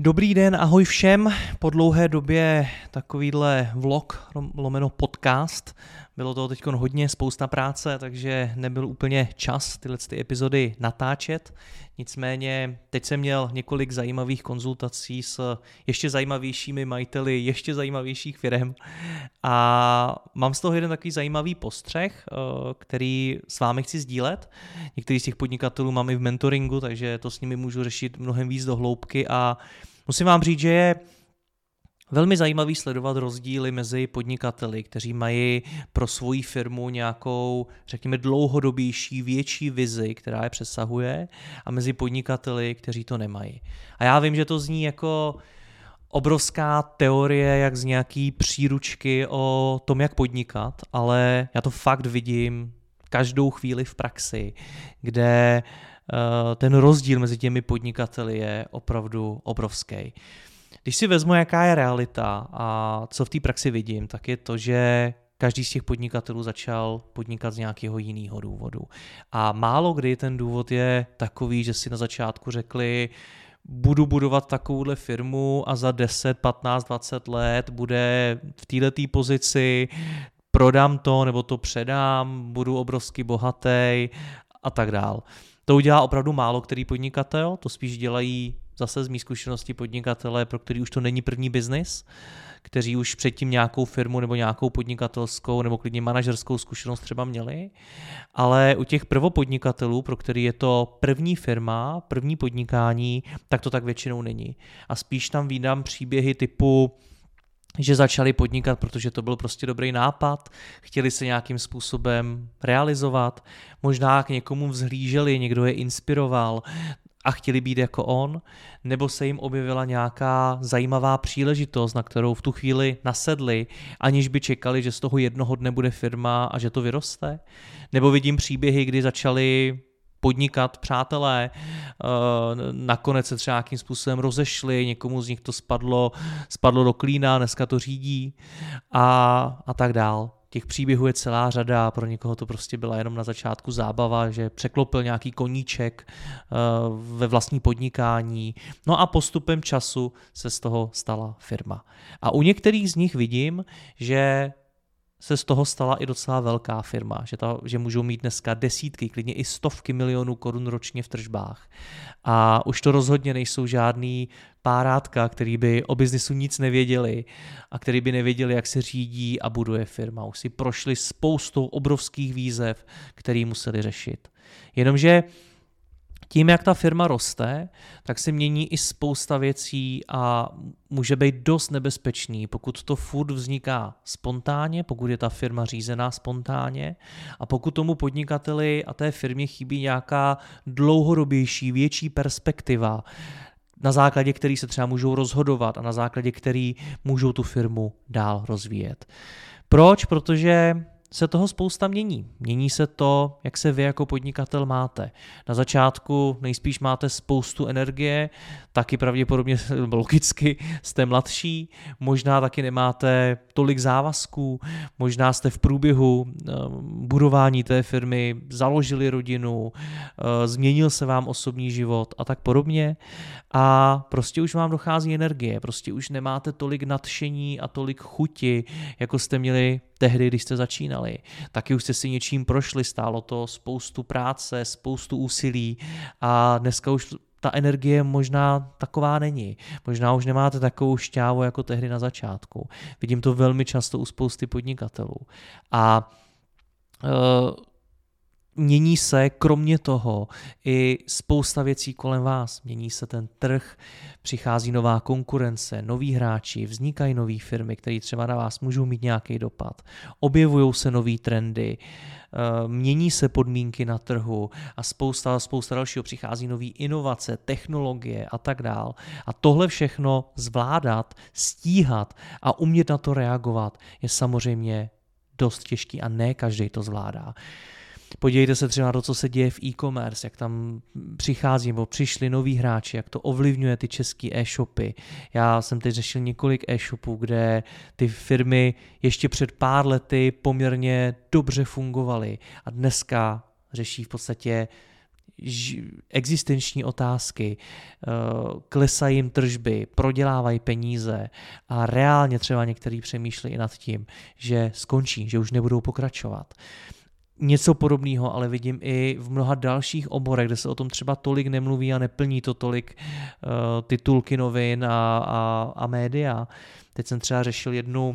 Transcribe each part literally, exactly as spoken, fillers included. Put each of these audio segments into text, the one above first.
Dobrý den, ahoj všem. Po dlouhé době takovýhle vlog, lomeno podcast. Bylo toho teď hodně, spousta práce, takže nebyl úplně čas tyhle ty epizody natáčet. Nicméně teď jsem měl několik zajímavých konzultací s ještě zajímavějšími majiteli ještě zajímavějších firem a mám z toho jeden takový zajímavý postřeh, který s vámi chci sdílet. Některý z těch podnikatelů mám i v mentoringu, takže to s nimi můžu řešit mnohem víc do hloubky a musím vám říct, že je velmi zajímavý sledovat rozdíly mezi podnikateli, kteří mají pro svoji firmu nějakou, řekněme, dlouhodobější, větší vizi, která je přesahuje, a mezi podnikateli, kteří to nemají. A já vím, že to zní jako obrovská teorie, jak z nějaký příručky o tom, jak podnikat, ale já to fakt vidím každou chvíli v praxi, kde ten rozdíl mezi těmi podnikateli je opravdu obrovský. Když si vezmu, jaká je realita a co v té praxi vidím, tak je to, že každý z těch podnikatelů začal podnikat z nějakého jiného důvodu. A málo kdy ten důvod je takový, že si na začátku řekli, budu budovat takovouhle firmu a za deset, patnáct, dvacet let bude v této pozici, prodám to nebo to předám, budu obrovsky bohatý a tak dál. To udělá opravdu málo který podnikatel, to spíš dělají zase z mý zkušenosti podnikatelé, pro který už to není první biznis, kteří už předtím nějakou firmu nebo nějakou podnikatelskou nebo klidně manažerskou zkušenost třeba měli, ale u těch prvopodnikatelů, pro který je to první firma, první podnikání, tak to tak většinou není. A spíš tam vídám příběhy typu, že začali podnikat, protože to byl prostě dobrý nápad, chtěli se nějakým způsobem realizovat, možná k někomu vzhlíželi, někdo je inspiroval a chtěli být jako on, nebo se jim objevila nějaká zajímavá příležitost, na kterou v tu chvíli nasedli, aniž by čekali, že z toho jednoho dne bude firma a že to vyroste. Nebo vidím příběhy, kdy začali podnikat přátelé, nakonec se třeba nějakým způsobem rozešli, někomu z nich to spadlo, spadlo do klína, dneska to řídí a, a tak dál. Těch příběhů je celá řada, pro někoho to prostě byla jenom na začátku zábava, že překlopil nějaký koníček ve vlastní podnikání, no a postupem času se z toho stala firma. A u některých z nich vidím, že se z toho stala i docela velká firma, že, ta, že můžou mít dneska desítky, klidně i stovky milionů korun ročně v tržbách. A už to rozhodně nejsou žádný párátka, který by o biznisu nic nevěděli a který by nevěděli, jak se řídí a buduje firma. Už si prošli spoustou obrovských výzev, který museli řešit. Jenomže tím, jak ta firma roste, tak se mění i spousta věcí a může být dost nebezpečný, pokud to furt vzniká spontánně, pokud je ta firma řízená spontánně a pokud tomu podnikateli a té firmě chybí nějaká dlouhodobější, větší perspektiva, na základě který se třeba můžou rozhodovat a na základě který můžou tu firmu dál rozvíjet. Proč? Protože se toho spousta mění. Mění se to, jak se vy jako podnikatel máte. Na začátku nejspíš máte spoustu energie, taky pravděpodobně logicky jste mladší, možná taky nemáte tolik závazků, možná jste v průběhu budování té firmy založili rodinu, změnil se vám osobní život a tak podobně a prostě už vám dochází energie, prostě už nemáte tolik nadšení a tolik chuti, jako jste měli tehdy, když jste začínali. Taky už jste si něčím prošli, stálo to spoustu práce, spoustu úsilí a dneska už ta energie možná taková není. Možná už nemáte takovou šťávu jako tehdy na začátku. Vidím to velmi často u spousty podnikatelů. A uh, mění se kromě toho i spousta věcí kolem vás. Mění se ten trh, přichází nová konkurence, noví hráči, vznikají nové firmy, které třeba na vás můžou mít nějaký dopad. Objevují se nový trendy, mění se podmínky na trhu a spousta, spousta dalšího, přichází nový inovace, technologie a tak dál. A tohle všechno zvládat, stíhat a umět na to reagovat je samozřejmě dost těžký a ne každý to zvládá. Podívejte se třeba na to, co se děje v e-commerce, jak tam přichází nebo přišli noví hráči, jak to ovlivňuje ty české e-shopy. Já jsem teď řešil několik e-shopů, kde ty firmy ještě před pár lety poměrně dobře fungovaly a dneska řeší v podstatě existenční otázky, klesají jim tržby, prodělávají peníze a reálně třeba některý přemýšlí i nad tím, že skončí, že už nebudou pokračovat. Něco podobného ale vidím i v mnoha dalších oborech, kde se o tom třeba tolik nemluví a neplní to tolik uh, titulky novin a, a, a média. Teď jsem třeba řešil jednu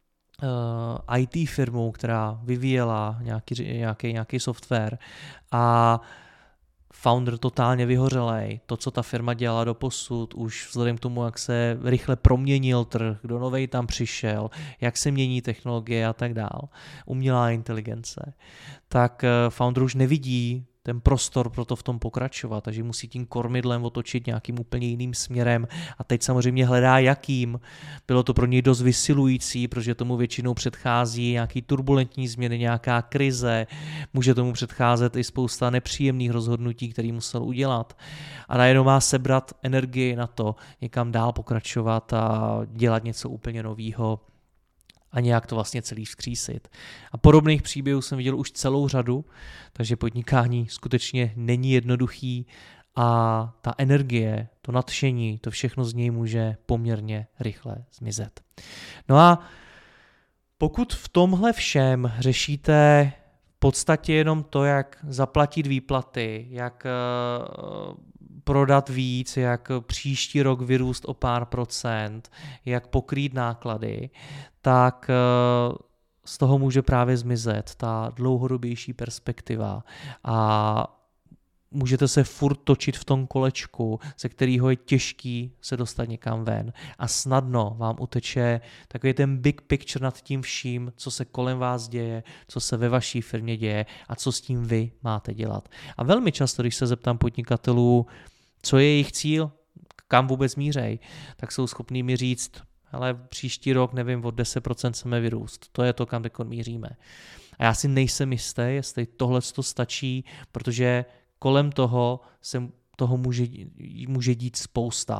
uh, í té firmu, která vyvíjela nějaký, nějaký, nějaký software a founder totálně vyhořelej. To, co ta firma dělala doposud, už vzhledem k tomu, jak se rychle proměnil trh, kdo novej tam přišel, jak se mění technologie a tak dál, umělá inteligence, tak founder už nevidí ten prostor pro to v tom pokračovat, takže musí tím kormidlem otočit nějakým úplně jiným směrem a teď samozřejmě hledá jakým. Bylo to pro něj dost vysilující, protože tomu většinou předchází nějaký turbulentní změny, nějaká krize, může tomu předcházet i spousta nepříjemných rozhodnutí, které musel udělat a najednou má sebrat energii na to někam dál pokračovat a dělat něco úplně novýho a nějak to vlastně celý vzkřísit. A podobných příběhů jsem viděl už celou řadu, takže podnikání skutečně není jednoduchý a ta energie, to nadšení, to všechno z něj může poměrně rychle zmizet. No a pokud v tomhle všem řešíte v podstatě jenom to, jak zaplatit výplaty, jak prodat víc, jak příští rok vyrůst o pár procent, jak pokrýt náklady, tak z toho může právě zmizet ta dlouhodobější perspektiva a můžete se furt točit v tom kolečku, ze kterého je těžký se dostat někam ven a snadno vám uteče takový ten big picture nad tím vším, co se kolem vás děje, co se ve vaší firmě děje a co s tím vy máte dělat. A velmi často, když se zeptám podnikatelů, co je jejich cíl, kam vůbec mířej, tak jsou schopní mi říct, ale příští rok, nevím, od deset procent chceme vyrůst. To je to, kam teď míříme. A já si nejsem jistý, jestli tohle to stačí, protože kolem toho se toho může, může dít spousta.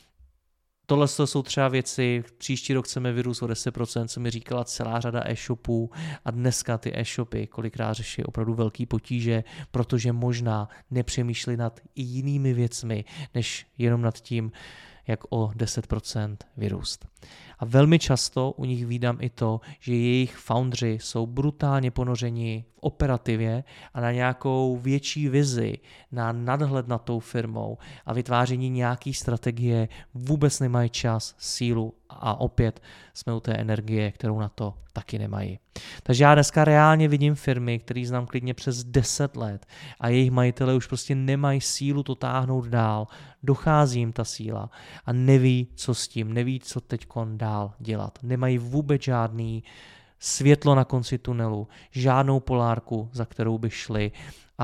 Tohle jsou třeba věci, příští rok chceme vyrůst o deset procent, co mi říkala celá řada e-shopů a dneska ty e-shopy kolikrát řeší opravdu velký potíže, protože možná nepřemýšlí nad i jinými věcmi, než jenom nad tím, jak o deset procent vyrůst. A velmi často u nich vídám i to, že jejich foundři jsou brutálně ponořeni v operativě a na nějakou větší vizi, na nadhled nad tou firmou a vytváření nějaký strategie vůbec nemají čas, sílu a opět jsme u té energie, kterou na to taky nemají. Takže já dneska reálně vidím firmy, které znám klidně přes deset let a jejich majitelé už prostě nemají sílu to táhnout dál, dochází jim ta síla a neví, co s tím, neví, co teďkon dál dělat. Nemají vůbec žádný světlo na konci tunelu, žádnou polárku, za kterou by šli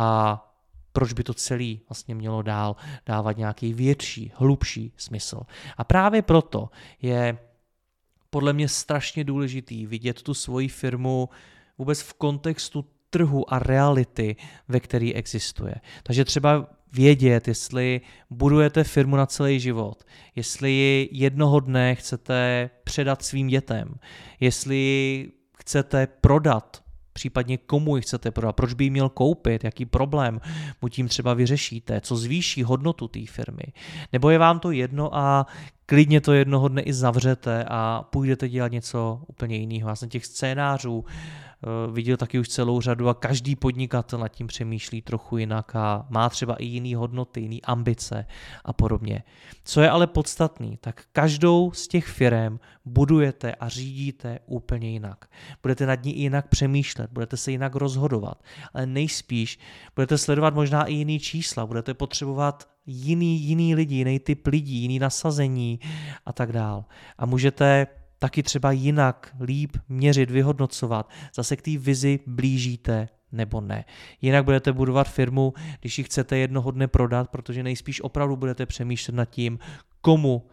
a proč by to celé vlastně mělo dál dávat nějaký větší, hlubší smysl. A právě proto je podle mě strašně důležitý vidět tu svoji firmu vůbec v kontextu trhu a reality, ve který existuje. Takže třeba vědět, jestli budujete firmu na celý život, jestli ji jednoho dne chcete předat svým dětem, jestli ji chcete prodat, případně komu ji chcete prodat, proč by ji měl koupit, jaký problém mu tím třeba vyřešíte, co zvýší hodnotu té firmy. Nebo je vám to jedno a klidně to jednoho dne i zavřete a půjdete dělat něco úplně jiného. Já jsem těch scénářů uh, viděl taky už celou řadu a každý podnikatel nad tím přemýšlí trochu jinak a má třeba i jiný hodnoty, jiný ambice a podobně. Co je ale podstatný, tak každou z těch firem budujete a řídíte úplně jinak. Budete nad ní i jinak přemýšlet, budete se jinak rozhodovat, ale nejspíš budete sledovat možná i jiný čísla, budete potřebovat jiný, jiný lidi, jiný typ lidí, jiný nasazení a tak dál. A můžete taky třeba jinak, líp měřit, vyhodnocovat, zase k té vizi blížíte nebo ne. Jinak budete budovat firmu, když ji chcete jednoho dne prodat, protože nejspíš opravdu budete přemýšlet nad tím, komu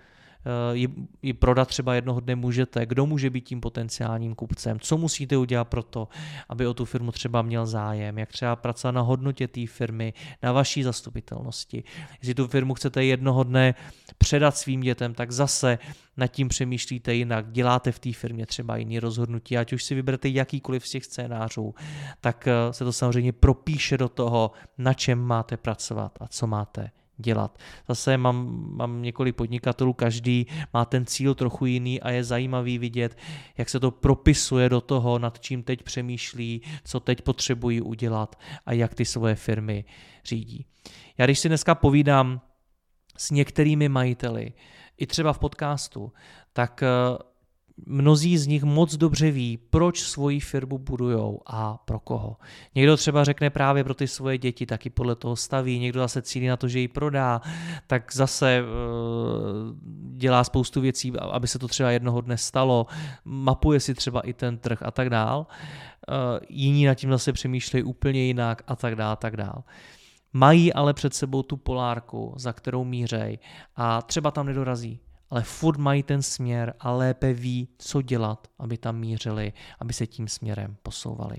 ji, ji prodat třeba jednoho dne můžete, kdo může být tím potenciálním kupcem, co musíte udělat pro to, aby o tu firmu třeba měl zájem, jak třeba pracovat na hodnotě té firmy, na vaší zastupitelnosti. Jestli tu firmu chcete jednoho dne předat svým dětem, tak zase nad tím přemýšlíte jinak, děláte v té firmě třeba jiné rozhodnutí, ať už si vyberete jakýkoliv z těch scénářů, tak se to samozřejmě propíše do toho, na čem máte pracovat a co máte dělat. Zase mám, mám několik podnikatelů, každý má ten cíl trochu jiný a je zajímavý vidět, jak se to propisuje do toho, nad čím teď přemýšlí, co teď potřebují udělat a jak ty svoje firmy řídí. Já když si dneska povídám s některými majiteli, i třeba v podcastu, tak mnozí z nich moc dobře ví, proč svoji firmu budujou a pro koho. Někdo třeba řekne právě pro ty svoje děti, taky podle toho staví, někdo zase cílí na to, že ji prodá, tak zase dělá spoustu věcí, aby se to třeba jednoho dne stalo, mapuje si třeba i ten trh a tak dál. Jiní nad tím zase přemýšlejí úplně jinak a tak dál, a tak dál. Mají ale před sebou tu polárku, za kterou mířej a třeba tam nedorazí, ale furt mají ten směr a lépe ví, co dělat, aby tam mířili, aby se tím směrem posouvali.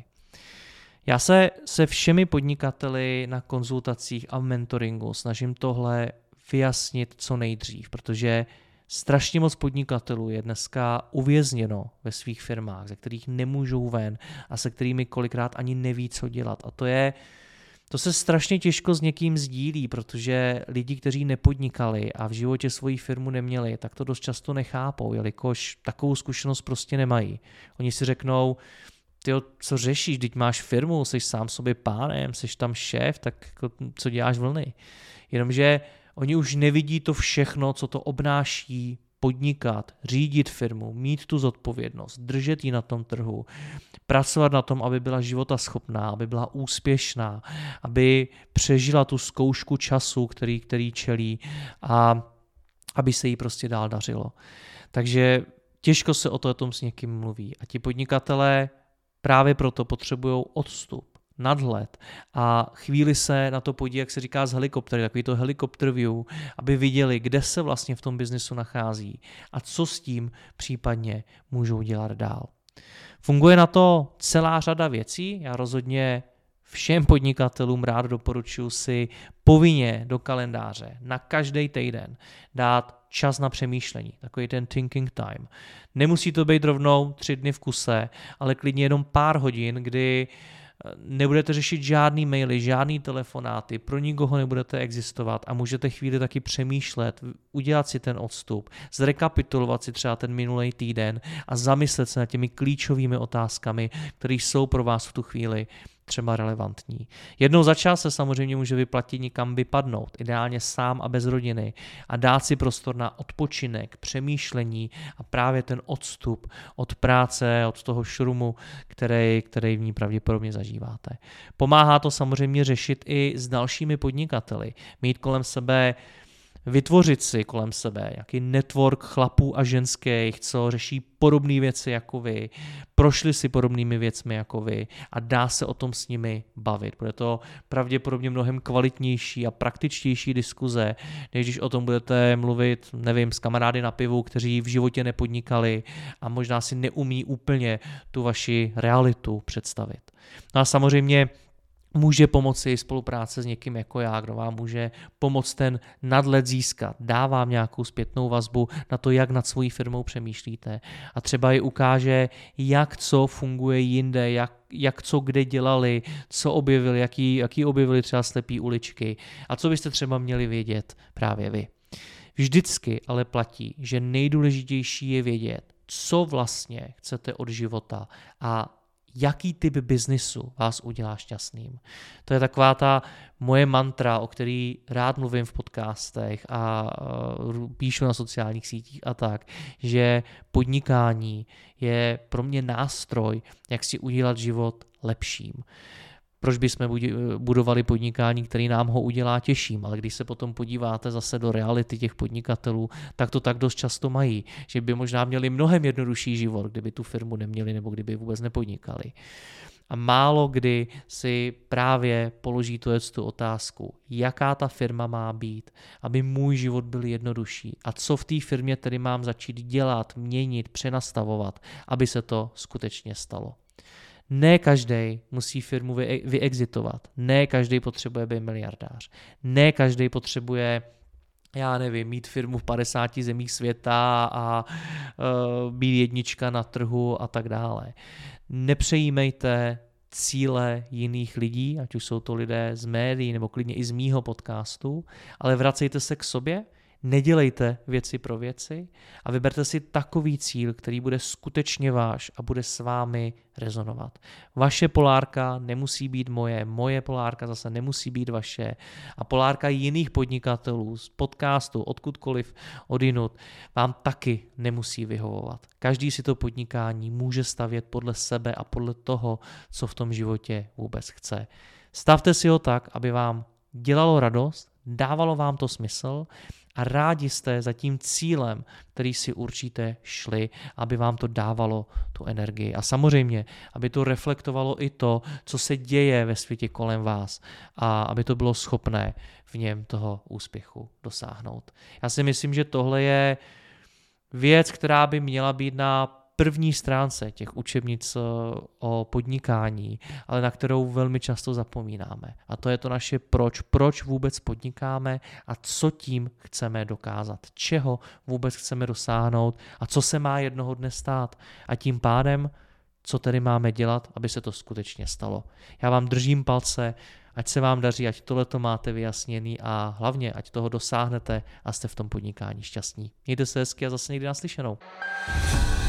Já se se všemi podnikateli na konzultacích a v mentoringu snažím tohle vyjasnit co nejdřív, protože strašně moc podnikatelů je dneska uvězněno ve svých firmách, ze kterých nemůžou ven a se kterými kolikrát ani neví, co dělat. A to je To se strašně těžko s někým sdílí, protože lidi, kteří nepodnikali a v životě svoji firmu neměli, tak to dost často nechápou, jelikož takovou zkušenost prostě nemají. Oni si řeknou, tyjo, co řešíš, teď máš firmu, jsi sám sobě pánem, jsi tam šéf, tak jako, co děláš vlny. Jenomže oni už nevidí to všechno, co to obnáší podnikat, řídit firmu, mít tu zodpovědnost, držet ji na tom trhu, pracovat na tom, aby byla životaschopná, aby byla úspěšná, aby přežila tu zkoušku času, který, který čelí a aby se jí prostě dál dařilo. Takže těžko se o tom s někým mluví. A ti podnikatelé právě proto potřebují odstup, nadhled a chvíli se na to podívat, jak se říká z helikoptery, takový to helikopter view, aby viděli, kde se vlastně v tom biznesu nachází a co s tím případně můžou dělat dál. Funguje na to celá řada věcí, já rozhodně všem podnikatelům rád doporučuji si povinně do kalendáře na každý týden dát čas na přemýšlení, takový ten thinking time. Nemusí to být rovnou tři dny v kuse, ale klidně jenom pár hodin, kdy nebudete řešit žádný maily, žádný telefonáty, pro nikoho nebudete existovat a můžete chvíli taky přemýšlet, udělat si ten odstup, zrekapitulovat si třeba ten minulý týden a zamyslet se nad těmi klíčovými otázkami, které jsou pro vás v tu chvíli třeba relevantní. Jednou za čas se samozřejmě může vyplatit nikam vypadnout, ideálně sám a bez rodiny a dát si prostor na odpočinek, přemýšlení a právě ten odstup od práce, od toho šrumu, který, který v ní pravděpodobně zažíváte. Pomáhá to samozřejmě řešit i s dalšími podnikateli, mít kolem sebe vytvořit si kolem sebe nějaký network chlapů a ženských, co řeší podobné věci jako vy, prošli si podobnými věcmi jako vy a dá se o tom s nimi bavit. Bude to pravděpodobně mnohem kvalitnější a praktičtější diskuze, než když o tom budete mluvit, nevím, s kamarády na pivu, kteří v životě nepodnikali a možná si neumí úplně tu vaši realitu představit. No a samozřejmě může pomoci spolupráce s někým jako já, kdo vám může pomoct ten nadhled získat, dá vám nějakou zpětnou vazbu na to, jak nad svojí firmou přemýšlíte a třeba ji ukáže, jak co funguje jinde, jak, jak co kde dělali, co objevili, jaký, jaký objevili třeba slepý uličky a co byste třeba měli vědět právě vy. Vždycky ale platí, že nejdůležitější je vědět, co vlastně chcete od života a jaký typ biznisu vás udělá šťastným. To je taková ta moje mantra, o který rád mluvím v podcastech a píšu na sociálních sítích a tak, že podnikání je pro mě nástroj, jak si udělat život lepším. Proč bychom budovali podnikání, který nám ho udělá těžším, ale když se potom podíváte zase do reality těch podnikatelů, tak to tak dost často mají, že by možná měli mnohem jednodušší život, kdyby tu firmu neměli nebo kdyby vůbec nepodnikali. A málo kdy si právě položí tu, tu otázku, jaká ta firma má být, aby můj život byl jednodušší a co v té firmě tedy mám začít dělat, měnit, přenastavovat, aby se to skutečně stalo. Ne každý musí firmu vy, vyexitovat, ne každý potřebuje být miliardář, ne každý potřebuje, já nevím, mít firmu v padesáti zemích světa a uh, být jednička na trhu a tak dále. Nepřejímejte cíle jiných lidí, ať už jsou to lidé z médií nebo klidně i z mýho podcastu, ale vracejte se k sobě, nedělejte věci pro věci a vyberte si takový cíl, který bude skutečně váš a bude s vámi rezonovat. Vaše polárka nemusí být moje, moje polárka zase nemusí být vaše a polárka jiných podnikatelů z podcastu, odkudkoliv odinut, vám taky nemusí vyhovovat. Každý si to podnikání může stavět podle sebe a podle toho, co v tom životě vůbec chce. Stavte si ho tak, aby vám dělalo radost, dávalo vám to smysl a rádi jste za tím cílem, který si určitě šli, aby vám to dávalo tu energii. A samozřejmě, aby to reflektovalo i to, co se děje ve světě kolem vás a aby to bylo schopné v něm toho úspěchu dosáhnout. Já si myslím, že tohle je věc, která by měla být na první stránce těch učebnic o podnikání, ale na kterou velmi často zapomínáme. A to je to naše proč. Proč vůbec podnikáme a co tím chceme dokázat. Čeho vůbec chceme dosáhnout a co se má jednoho dne stát. A tím pádem, co tedy máme dělat, aby se to skutečně stalo. Já vám držím palce, ať se vám daří, ať tohleto máte vyjasněný a hlavně, ať toho dosáhnete a jste v tom podnikání šťastní. Mějte se hezky a zase někdy naslyšenou.